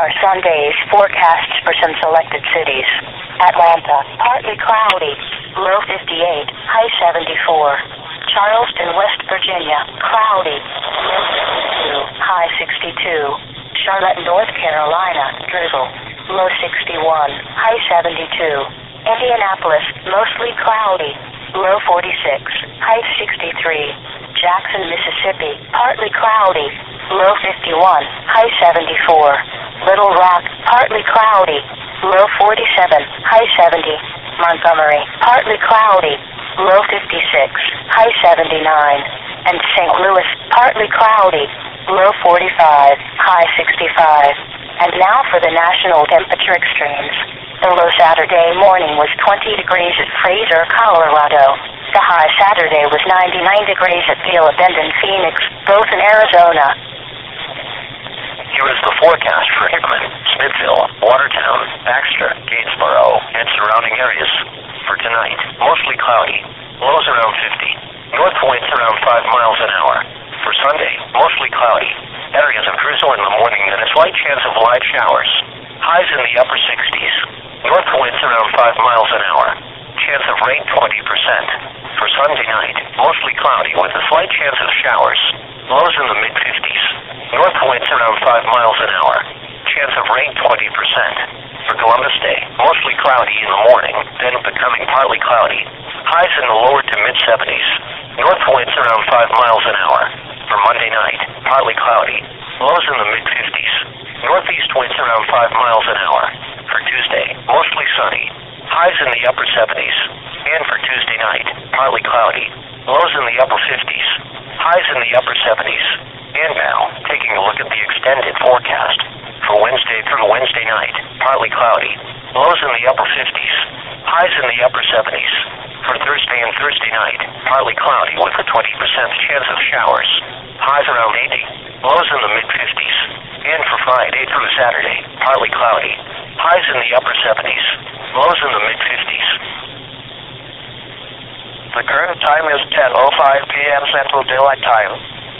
are Sunday's forecasts for some selected cities. Atlanta, partly cloudy, low 58, high 74. Charleston, West Virginia, cloudy, low 62, high 62. Charlotte, North Carolina, drizzle, low 61, high 72. Indianapolis, mostly cloudy, low 46, high 63. Jackson, Mississippi, partly cloudy, low 51, high 74. Little Rock, partly cloudy, low 47, high 70. Montgomery, partly cloudy, low 56, high 79. And St. Louis, partly cloudy, low 45, high 65. And now for the national temperature extremes. The low Saturday morning was 20 degrees at Fraser, Colorado. The high Saturday was 99 degrees at Gila Bend and Phoenix, both in Arizona. Here is the forecast for Hickman, Smithville, Watertown, Baxter, Gatesboro, and surrounding areas for tonight. Mostly cloudy. Lows around 50. North winds around 5 miles an hour. For Sunday, mostly cloudy. Areas of drizzle in the morning and a slight chance of light showers. Highs in the upper 60s. North winds around 5 miles an hour. Chance of rain 20%. For Sunday night, mostly cloudy with a slight chance of showers. Lows in the mid-50s. North winds around 5 miles an hour. Chance of rain 20%. For Columbus Day, mostly cloudy in the morning, then becoming partly cloudy. Highs in the lower to mid-70s. North winds around 5 miles an hour. For Monday night, partly cloudy. Lows in the mid-50s. Northeast winds around 5 miles an hour. For Tuesday, mostly sunny. Highs in the upper 70s. And for Tuesday night, partly cloudy. Lows in the upper 50s. Highs in the upper 70s. And now, taking a look at the extended forecast. For Wednesday through Wednesday night, partly cloudy. Lows in the upper 50s. Highs in the upper 70s. For Thursday and Thursday night, partly cloudy with a 20% chance of showers. Highs around 80. Lows in the mid-50s. And for Friday through Saturday, partly cloudy. Highs in the upper 70s. Lows in the mid-50s. The current time is 10:05 p.m. Central Daylight Time.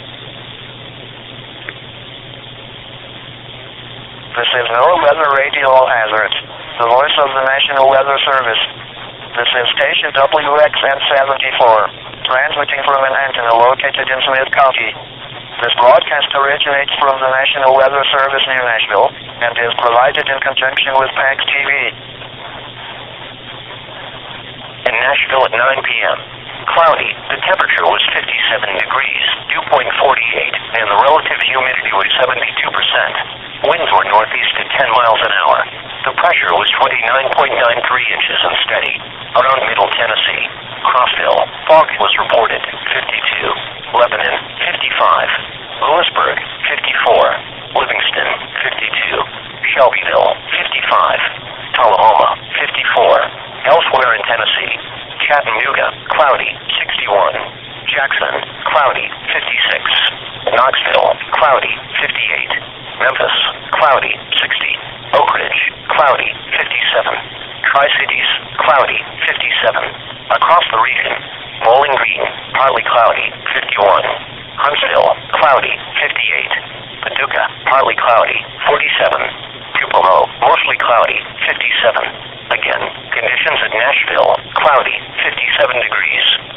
This is NOAA Weather Radio All Hazards, the voice of the National Weather Service. This is station WXN-74, transmitting from an antenna located in Smith County. This broadcast originates from the National Weather Service near Nashville and is provided in conjunction with PAX TV. In Nashville at 9 p.m. Cloudy. The temperature was 57 degrees, dew point 48, and the relative humidity was 72%. Winds were northeast at 10 miles an hour. The pressure was 29.93 inches and steady. Around Middle Tennessee, Crossville, fog was reported, 52. Lebanon, 55. Lewisburg, 54. Livingston, 52. Shelbyville, 55. Tullahoma, 54. Elsewhere in Tennessee, Chattanooga, cloudy, 61. Jackson, cloudy, 56. Knoxville, cloudy, 58. Memphis, cloudy, 60. Oak Ridge, cloudy, 57. Tri-Cities, cloudy, 57. Across the region, Bowling Green, partly cloudy, 51. Huntsville, cloudy, 58. Paducah, partly cloudy, 47. Tupelo, mostly cloudy, 57. Again, conditions at Nashville, cloudy, 57 degrees.